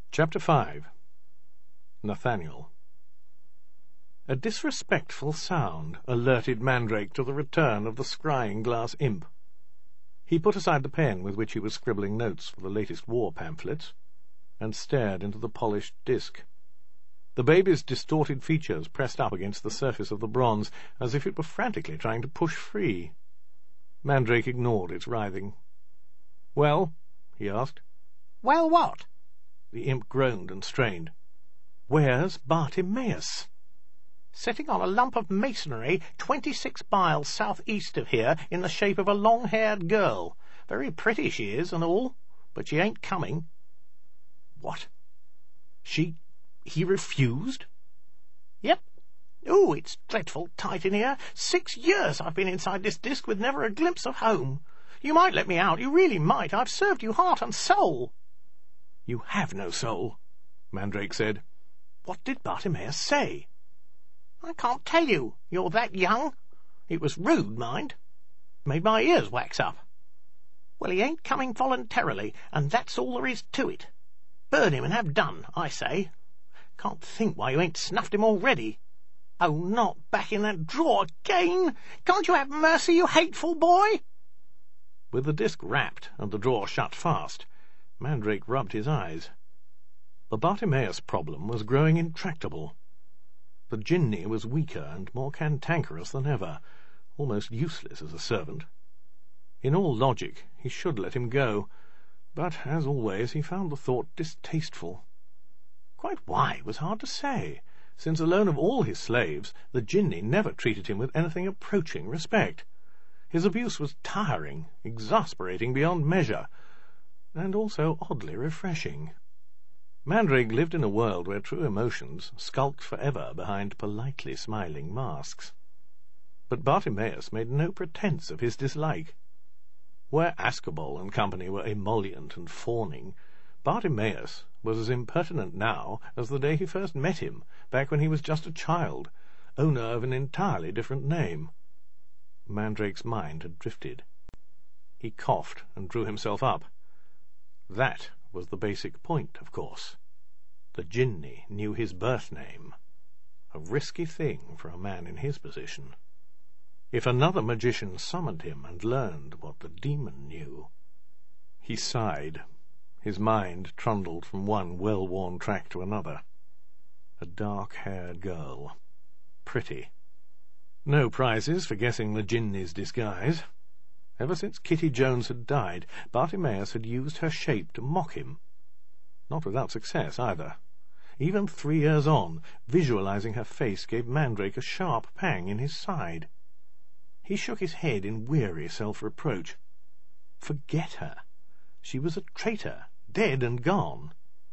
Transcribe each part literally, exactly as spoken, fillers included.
Chapter five. Nathaniel. A disrespectful sound alerted Mandrake to the return of the scrying glass imp. He put aside the pen with which he was scribbling notes for the latest war pamphlets, and stared into the polished disc. The baby's distorted features pressed up against the surface of the bronze, as if it were frantically trying to push free. Mandrake ignored its writhing. "Well?" he asked. "Well, what?" The imp groaned and strained. "Where's Bartimaeus?" "Sitting on a lump of masonry twenty-six miles south-east of here in the shape of a long-haired girl. Very pretty she is and all, but she ain't coming." "What? She... he refused?" "Yep. Oh, it's dreadful tight in here. Six years I've been inside this disc with never a glimpse of home. You might let me out, you really might. I've served you heart and soul." "You have no soul," Mandrake said. "What did Bartimaeus say?" "I can't tell you. You're that young. It was rude, mind. Made my ears wax up. Well, he ain't coming voluntarily, and that's all there is to it. Burn him and have done, I say. Can't think why you ain't snuffed him already. Oh, not back in that drawer again! Can't you have mercy, you hateful boy?" With the disc wrapped and the drawer shut fast, Mandrake rubbed his eyes. The Bartimaeus problem was growing intractable. The Jinni was weaker and more cantankerous than ever, almost useless as a servant. In all logic, he should let him go, but, as always, he found the thought distasteful. Quite why was hard to say, since alone of all his slaves, the Jinni never treated him with anything approaching respect. His abuse was tiring, exasperating beyond measure, and also oddly refreshing. Mandrake lived in a world where true emotions skulked forever behind politely smiling masks. But Bartimaeus made no pretence of his dislike. Where Ascobal and company were emollient and fawning, Bartimaeus was as impertinent now as the day he first met him, back when he was just a child, owner of an entirely different name. Mandrake's mind had drifted. He coughed and drew himself up. That was the basic point, of course. The Jinni knew his birth name. A risky thing for a man in his position. If another magician summoned him and learned what the demon knew... He sighed. His mind trundled from one well-worn track to another. A dark-haired girl. Pretty. No prizes for guessing the Jinni's disguise. Ever since Kitty Jones had died, Bartimaeus had used her shape to mock him. Not without success, either. Even three years on, visualizing her face gave Mandrake a sharp pang in his side. He shook his head in weary self-reproach. Forget her. She was a traitor, dead and gone.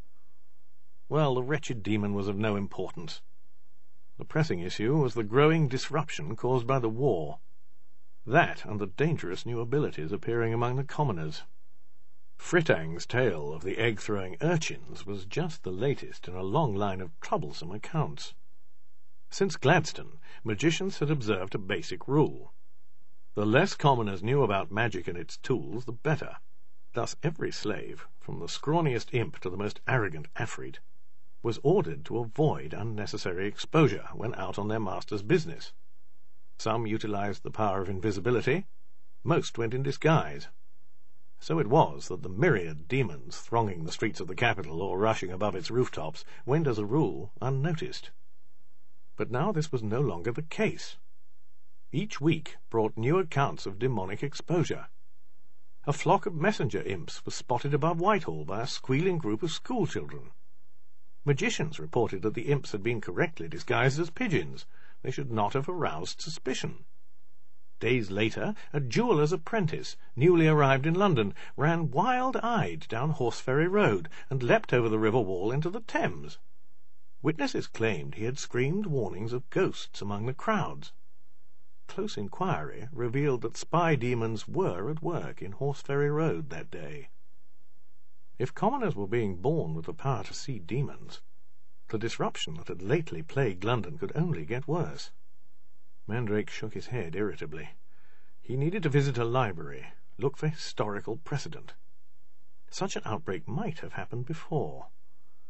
Well, the wretched demon was of no importance. The pressing issue was the growing disruption caused by the war. That and the dangerous new abilities appearing among the commoners. Frittang's tale of the egg-throwing urchins was just the latest in a long line of troublesome accounts. Since Gladstone, magicians had observed a basic rule. The less commoners knew about magic and its tools, the better. Thus every slave, from the scrawniest imp to the most arrogant afrit, was ordered to avoid unnecessary exposure when out on their master's business. Some utilized the power of invisibility, most went in disguise. So it was that the myriad demons thronging the streets of the capital or rushing above its rooftops went, as a rule, unnoticed. But now this was no longer the case. Each week brought new accounts of demonic exposure. A flock of messenger imps was spotted above Whitehall by a squealing group of schoolchildren. Magicians reported that the imps had been correctly disguised as pigeons. They should not have aroused suspicion. Days later, a jeweller's apprentice, newly arrived in London, ran wild-eyed down Horseferry Road and leapt over the river wall into the Thames. Witnesses claimed he had screamed warnings of ghosts among the crowds. Close inquiry revealed that spy demons were at work in Horseferry Road that day. If commoners were being born with the power to see demons, the disruption that had lately plagued London could only get worse. Mandrake shook his head irritably. He needed to visit a library, look for historical precedent. Such an outbreak might have happened before.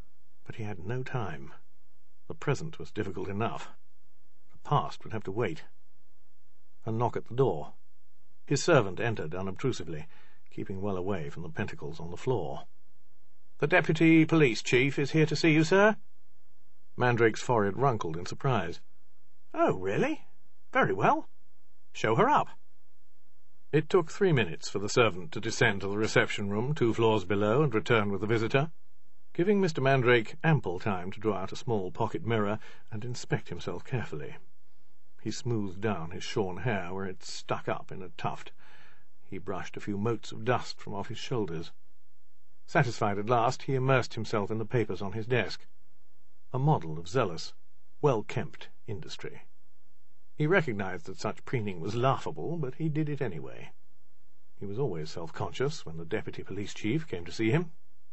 But he had no time. The present was difficult enough. The past would have to wait. A knock at the door. His servant entered unobtrusively, keeping well away from the pentacles on the floor. "The Deputy Police Chief is here to see you, sir." Mandrake's forehead wrinkled in surprise. "Oh, really? Very well. Show her up." It took three minutes for the servant to descend to the reception-room two floors below and return with the visitor, giving Mister Mandrake ample time to draw out a small pocket mirror and inspect himself carefully. He smoothed down his shorn hair where it stuck up in a tuft. He brushed a few motes of dust from off his shoulders. Satisfied at last, he immersed himself in the papers on his desk. A model of zealous, well-kempt industry. He recognized that such preening was laughable, but he did it anyway. He was always self-conscious when the Deputy Police Chief came to see him.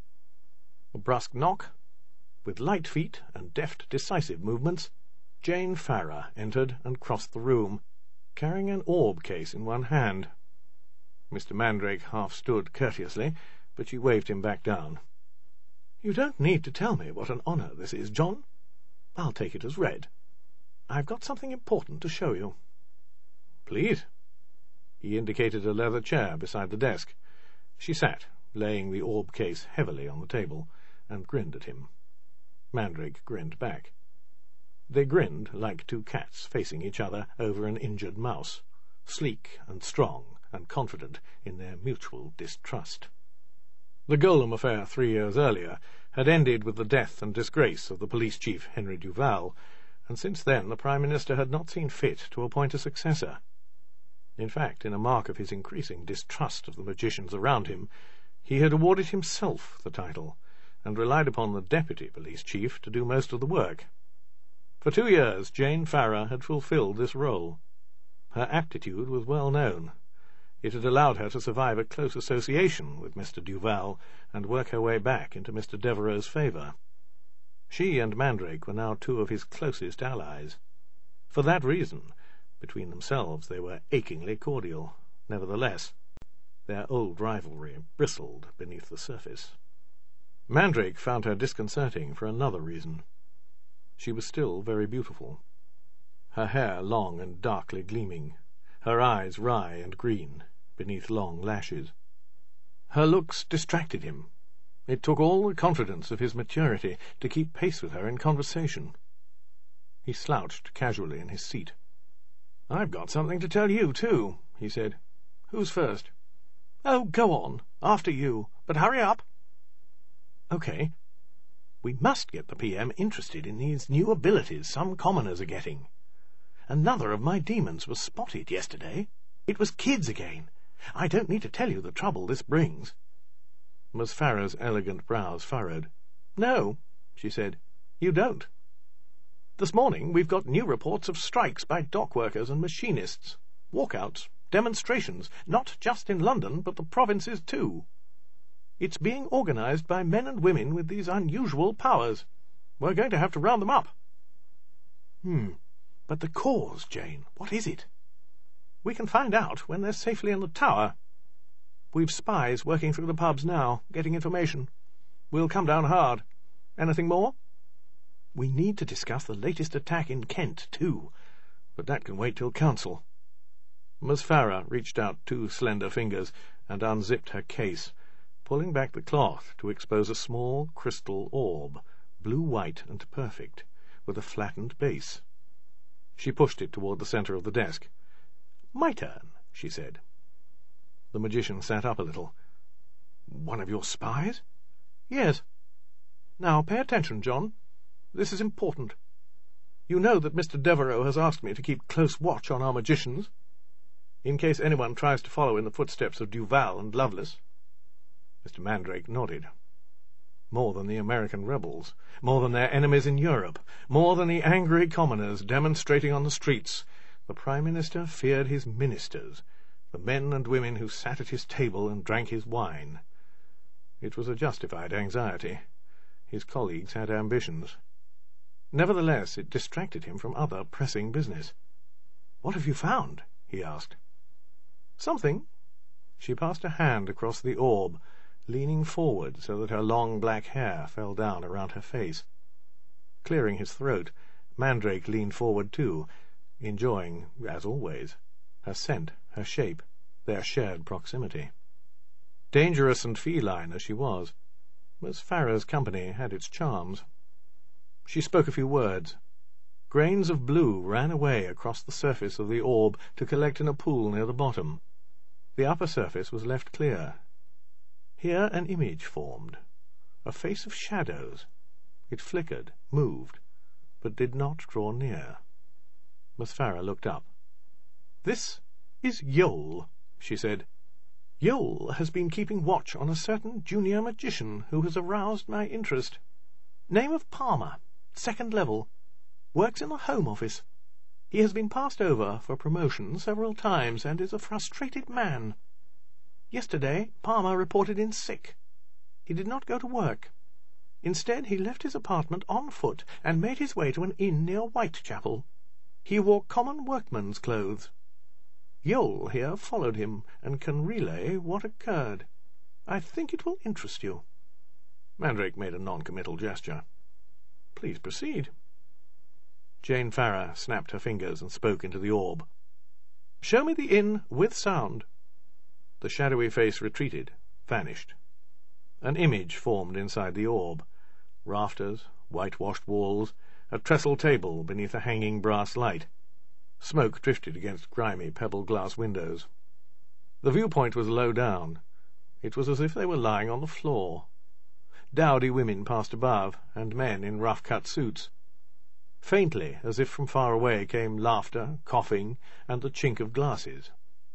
A brusque knock. With light feet and deft, decisive movements, Jane Farrar entered and crossed the room, carrying an orb case in one hand. Mister Mandrake half stood courteously, but she waved him back down. "You don't need to tell me what an honour this is, John. I'll take it as read. I've got something important to show you." "Please." He indicated a leather chair beside the desk. She sat, laying the orb case heavily on the table, and grinned at him. Mandrake grinned back. They grinned like two cats facing each other over an injured mouse, sleek and strong and confident in their mutual distrust. The Golem affair three years earlier had ended with the death and disgrace of the police chief Henry Duval, and since then the Prime Minister had not seen fit to appoint a successor. In fact, in a mark of his increasing distrust of the magicians around him, he had awarded himself the title, and relied upon the Deputy Police Chief to do most of the work. For two years Jane Farrar had fulfilled this role. Her aptitude was well known. It had allowed her to survive a close association with Mister Duval and work her way back into Mister Devereux's favour. She and Mandrake were now two of his closest allies. For that reason, between themselves they were achingly cordial. Nevertheless, their old rivalry bristled beneath the surface. Mandrake found her disconcerting for another reason. She was still very beautiful. Her hair long and darkly gleaming, her eyes wry and green, beneath long lashes. Her looks distracted him. It took all the confidence of his maturity to keep pace with her in conversation. He slouched casually in his seat. "I've got something to tell you, too," he said. "Who's first?" "Oh, go on. After you. But hurry up." "OK. We must get the P M interested in these new abilities some commoners are getting. Another of my demons was spotted yesterday. It was kids again. I don't need to tell you the trouble this brings." Miss Farrar's elegant brows furrowed. "No," she said, "you don't. This morning we've got new reports of strikes by dock workers and machinists, walkouts, demonstrations, not just in London, but the provinces too. It's being organised by men and women with these unusual powers. We're going to have to round them up." Hmm. But the cause, Jane, what is it?" "We can find out when they're safely in the tower. We've spies working through the pubs now, getting information. We'll come down hard. Anything more?" "We need to discuss the latest attack in Kent, too, but that can wait till council." Miss Farrar reached out two slender fingers and unzipped her case, pulling back the cloth to expose a small crystal orb, blue-white and perfect, with a flattened base. She pushed it toward the centre of the desk. "My turn," she said. The magician sat up a little. "One of your spies?" "Yes. Now pay attention, John. This is important. You know that Mister Devereux has asked me to keep close watch on our magicians, in case anyone tries to follow in the footsteps of Duval and Lovelace." Mister Mandrake nodded. More than the American rebels, more than their enemies in Europe, more than the angry commoners demonstrating on the streets, the Prime Minister feared his ministers, the men and women who sat at his table and drank his wine. It was a justified anxiety. His colleagues had ambitions. Nevertheless, it distracted him from other pressing business. "What have you found?" he asked. "Something." She passed a hand across the orb, leaning forward so that her long black hair fell down around her face. Clearing his throat, Mandrake leaned forward too, enjoying, as always, her scent, her shape, their shared proximity. Dangerous and feline as she was, Miss Farrar's company had its charms. She spoke a few words. Grains of blue ran away across the surface of the orb to collect in a pool near the bottom. The upper surface was left clear. Here an image formed, a face of shadows. It flickered, moved, but did not draw near. Miss Farrar looked up. "This is Yole," she said. "Yole has been keeping watch on a certain junior magician who has aroused my interest. Name of Palmer, second level. Works in the Home Office. He has been passed over for promotion several times and is a frustrated man. Yesterday Palmer reported in sick. He did not go to work. Instead, he left his apartment on foot and made his way to an inn near Whitechapel. He wore common workman's clothes. Yole here followed him and can relay what occurred. I think it will interest you." Mandrake made a non-committal gesture. "Please proceed." Jane Farrar snapped her fingers and spoke into the orb. "Show me the inn with sound." The shadowy face retreated, vanished. An image formed inside the orb. Rafters, whitewashed walls, a trestle table beneath a hanging brass light. Smoke drifted against grimy pebble-glass windows. The viewpoint was low down. It was as if they were lying on the floor. Dowdy women passed above, and men in rough-cut suits. Faintly, as if from far away, came laughter, coughing, and the chink of glasses.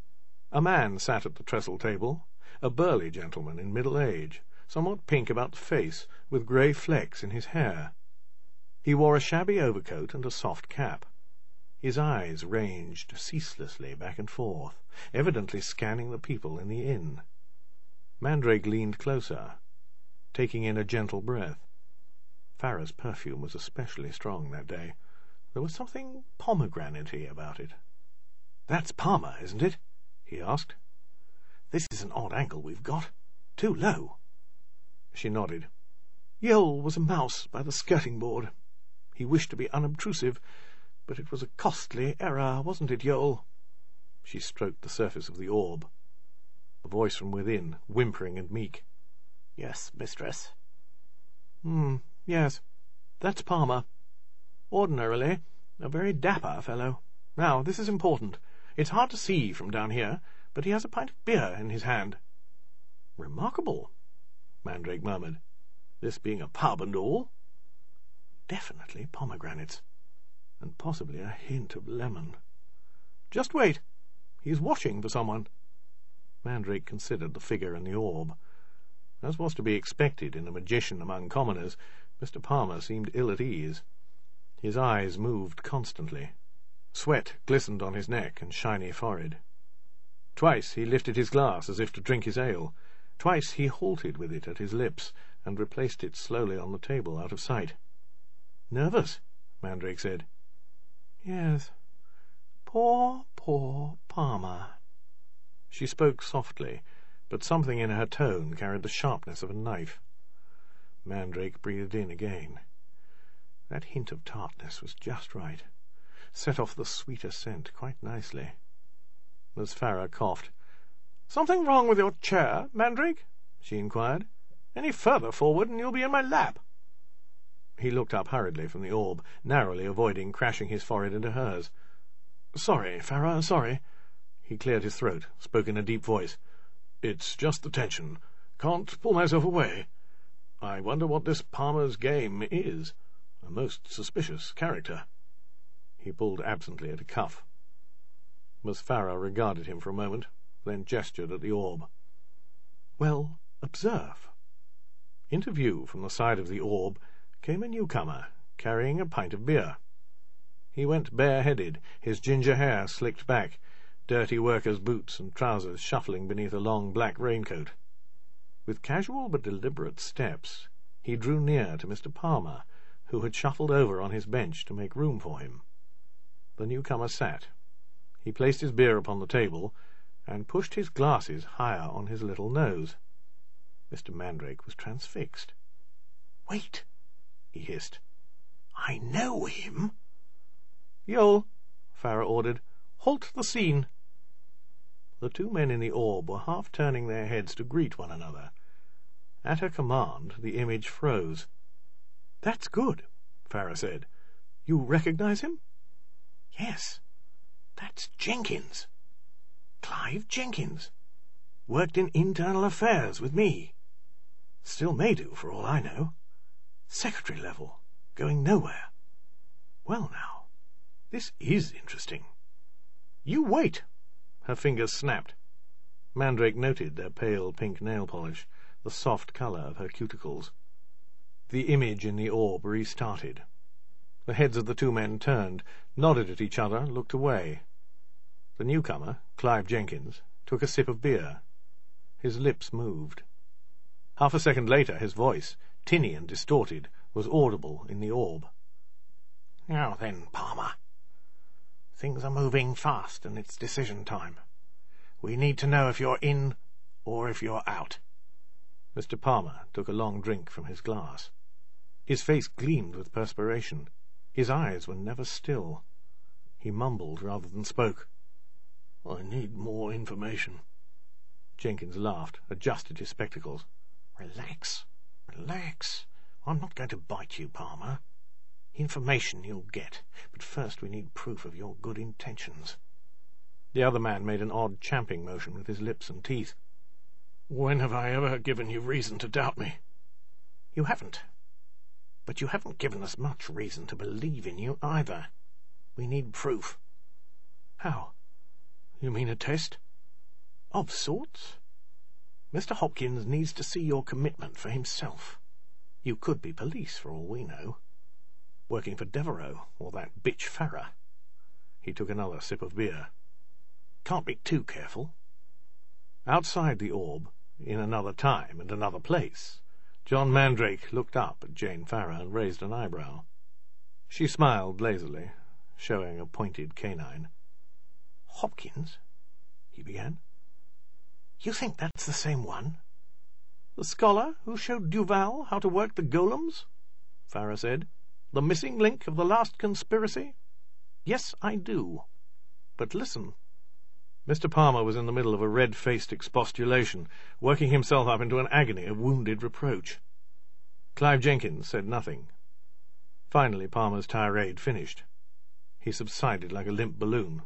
A man sat at the trestle table, a burly gentleman in middle age, somewhat pink about the face, with grey flecks in his hair. He wore a shabby overcoat and a soft cap. His eyes ranged ceaselessly back and forth, evidently scanning the people in the inn. Mandrake leaned closer, taking in a gentle breath. Farrar's perfume was especially strong that day. There was something pomegranate-y about it. "That's Palmer, isn't it?" he asked. "This is an odd angle we've got. Too low." She nodded. "Yole was a mouse by the skirting-board. He wished to be unobtrusive, but it was a costly error, wasn't it, Yole?" She stroked the surface of the orb. A voice from within, whimpering and meek. "Yes, mistress." Hmm, yes, that's Palmer. Ordinarily a very dapper fellow. Now, this is important. It's hard to see from down here, but he has a pint of beer in his hand." "Remarkable," Mandrake murmured. "This being a pub and all." "Definitely pomegranates, and possibly a hint of lemon. Just wait. He's watching for someone." Mandrake considered the figure in the orb. As was to be expected in a magician among commoners, Mister Palmer seemed ill at ease. His eyes moved constantly. Sweat glistened on his neck and shiny forehead. Twice he lifted his glass as if to drink his ale. Twice he halted with it at his lips and replaced it slowly on the table out of sight. "Nervous?" Mandrake said. "Yes. Poor, poor Palmer." She spoke softly, but something in her tone carried the sharpness of a knife. Mandrake breathed in again. That hint of tartness was just right. Set off the sweeter scent quite nicely. Miss Farrar coughed. "Something wrong with your chair, Mandrake?" she inquired. "Any further forward and you'll be in my lap." He looked up hurriedly from the orb, narrowly avoiding crashing his forehead into hers. "Sorry, Farrar, sorry." He cleared his throat, spoke in a deep voice. "It's just the tension. Can't pull myself away. I wonder what this Palmer's game is. A most suspicious character." He pulled absently at a cuff. Miss Farrar regarded him for a moment, then gestured at the orb. "Well, observe." Into view from the side of the orb came a newcomer, carrying a pint of beer. He went bareheaded, his ginger hair slicked back, dirty worker's boots and trousers shuffling beneath a long black raincoat. With casual but deliberate steps, he drew near to Mister Palmer, who had shuffled over on his bench to make room for him. The newcomer sat. He placed his beer upon the table and pushed his glasses higher on his little nose. Mister Mandrake was transfixed. "Wait," he hissed. "I know him." "Yoel," Farah ordered, "halt the scene." The two men in the orb were half turning their heads to greet one another. At her command, the image froze. "That's good," Farah said. "You recognize him?" "Yes. That's Jenkins. Clive Jenkins. Worked in internal affairs with me. Still may do, for all I know. Secretary level, going nowhere. Well now, this is interesting." "You wait!" Her fingers snapped. Mandrake noted their pale pink nail polish, the soft colour of her cuticles. The image in the orb restarted. The heads of the two men turned, nodded at each other, looked away. The newcomer, Clive Jenkins, took a sip of beer. His lips moved. Half a second later his voice, tinny and distorted, was audible in the orb. "Now then, Palmer. Things are moving fast, and it's decision time. We need to know if you're in or if you're out." Mister Palmer took a long drink from his glass. His face gleamed with perspiration. His eyes were never still. He mumbled rather than spoke. "I need more information." Jenkins laughed, adjusted his spectacles. "Relax, relax. I'm not going to bite you, Palmer. Information you'll get, but first we need proof of your good intentions." The other man made an odd champing motion with his lips and teeth. "When have I ever given you reason to doubt me?" "You haven't. But you haven't given us much reason to believe in you either. We need proof." "How? You mean a test?" "Of sorts. Mister Hopkins needs to see your commitment for himself. You could be police, for all we know. Working for Devereux, or that bitch Farah." He took another sip of beer. "Can't be too careful." Outside the orb, in another time and another place, John Mandrake looked up at Jane Farah and raised an eyebrow. She smiled lazily, showing a pointed canine. "Hopkins?" he began. "You think that's the same one?" "The scholar who showed Duval how to work the golems?" Farah said. "The missing link of the last conspiracy? Yes, I do. But listen." Mister Palmer was in the middle of a red-faced expostulation, working himself up into an agony of wounded reproach. Clive Jenkins said nothing. Finally Palmer's tirade finished. He subsided like a limp balloon.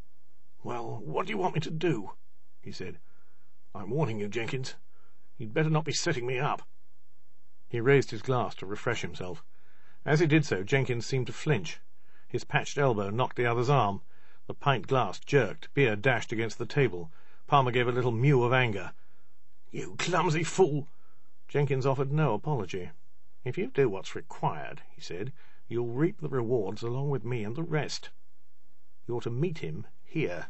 "Well, what do you want me to do?" he said. "I'm warning you, Jenkins. You'd better not be setting me up." He raised his glass to refresh himself. As he did so, Jenkins seemed to flinch. His patched elbow knocked the other's arm. The pint glass jerked, beer dashed against the table. Palmer gave a little mew of anger. "You clumsy fool!" Jenkins offered no apology. "If you do what's required," he said, "you'll reap the rewards along with me and the rest. You're to meet him here."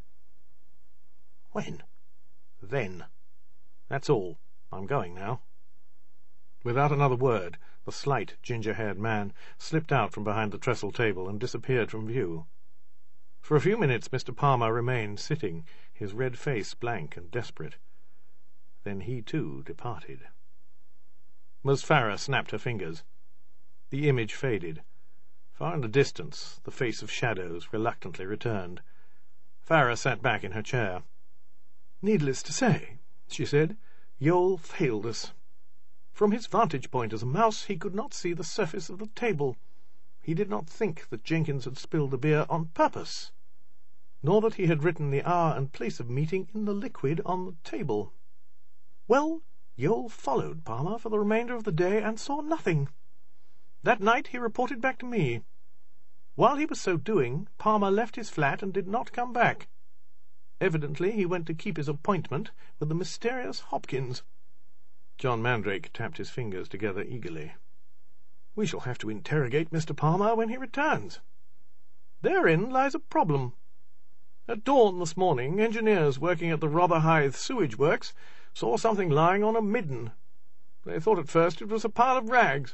"When?" "Then. That's all. I'm going now." Without another word, the slight, ginger-haired man slipped out from behind the trestle table and disappeared from view. For a few minutes Mister Palmer remained sitting, his red face blank and desperate. Then he, too, departed. Miss Farah snapped her fingers. The image faded. Far in the distance, the face of shadows reluctantly returned. Farah sat back in her chair. "Needless to say," she said, "Yoel failed us. From his vantage point as a mouse, he could not see the surface of the table. He did not think that Jenkins had spilled the beer on purpose, nor that he had written the hour and place of meeting in the liquid on the table. Well, Yoel followed Palmer for the remainder of the day and saw nothing. That night he reported back to me. While he was so doing, Palmer left his flat and did not come back. Evidently he went to keep his appointment with the mysterious Hopkins." John Mandrake tapped his fingers together eagerly. "We shall have to interrogate Mister Palmer when he returns. Therein lies a problem. At dawn this morning, engineers working at the Rotherhithe sewage works saw something lying on a midden. They thought at first it was a pile of rags."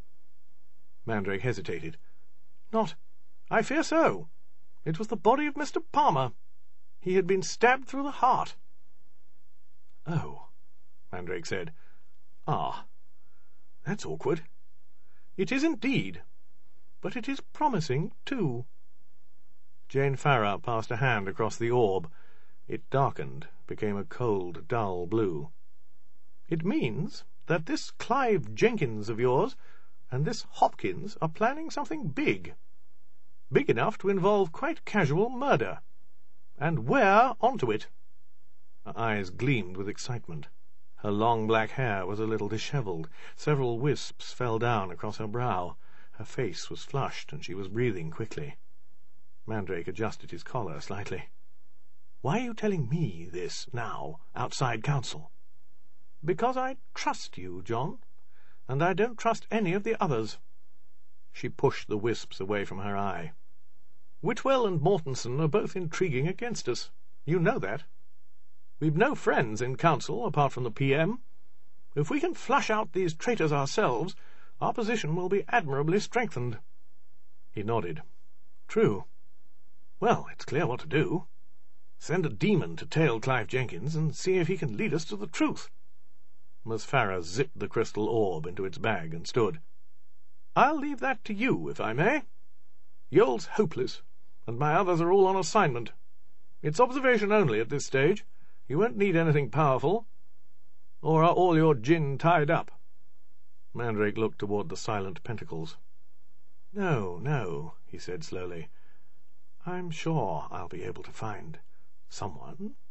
Mandrake hesitated. "Not... I fear so. It was the body of Mister Palmer. He had been stabbed through the heart." "Oh," Mandrake said. Ah, that's awkward. It is indeed, but it is promising too. Jane Farrar passed a hand across the orb. It darkened, became a cold, dull blue. It means that this Clive Jenkins of yours and this Hopkins are planning something big. Big enough to involve quite casual murder. And we're onto it. Her eyes gleamed with excitement. Her long black hair was a little dishevelled. Several wisps fell down across her brow. Her face was flushed, and she was breathing quickly. Mandrake adjusted his collar slightly. "Why are you telling me this now, outside counsel?" "Because I trust you, John, and I don't trust any of the others." She pushed the wisps away from her eye. "Whitwell and Mortenson are both intriguing against us. You know that. We've no friends in council apart from the P M. If we can flush out these traitors ourselves, our position will be admirably strengthened." He nodded. "True. Well, it's clear what to do. Send a demon to tail Clive Jenkins and see if he can lead us to the truth." Miss Farrar zipped the crystal orb into its bag and stood. "I'll leave that to you, if I may. Yoel's hopeless, and my others are all on assignment. It's observation only at this stage. You won't need anything powerful. Or are all your gin tied up?" Mandrake looked toward the silent pentacles. "No, no," he said slowly. "I'm sure I'll be able to find someone."